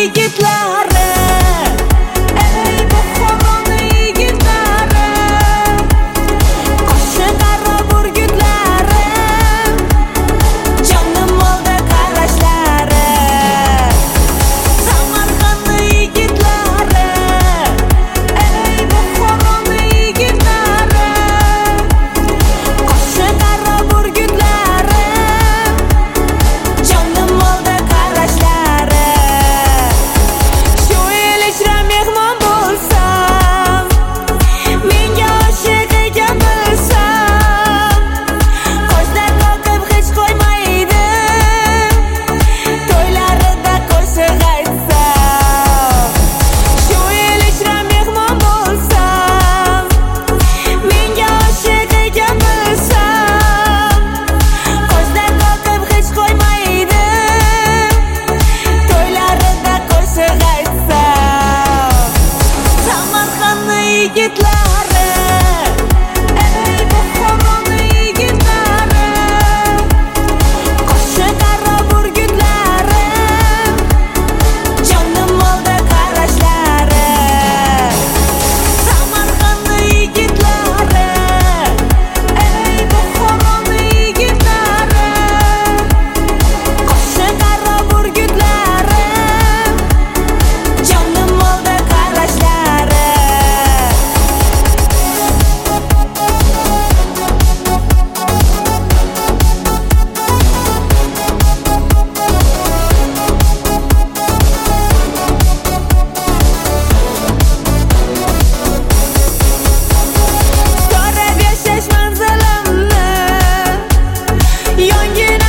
yigitlari, ey Buxoroning yigitlari, qo'shiq qaro burgutlari, jonim oldi qarashlari. Samarqandning yigitlari, ey Buxoroning yigitlari, qo'shiq qaro burgutlari, jonim oldi qarashlari. Shu yil ichra mehmon bo'lsam, menga oshiq ekan bilsam, qo'shlar qoqib hech qo'ymaydi, to'ylarida qo'shiq aytsam. Shu yil ichra mehmon bo'lsam, menga oshiq ekan bilsam, qo'shlar qoqib hech qo'ymaydi, to'ylarida qo'shiq aytsam. Samarqandning yigitlari, ey Buxoroning yigitlari, qo'shiq qaro burgutlari, jonim oldi qarashlari. Samarqandning yigitlari, ey Buxoroning yigitlari, qo'shiq qaro burgutlari, jonim oldi qarashlari. Ko'rib yashash manzilimni, yongina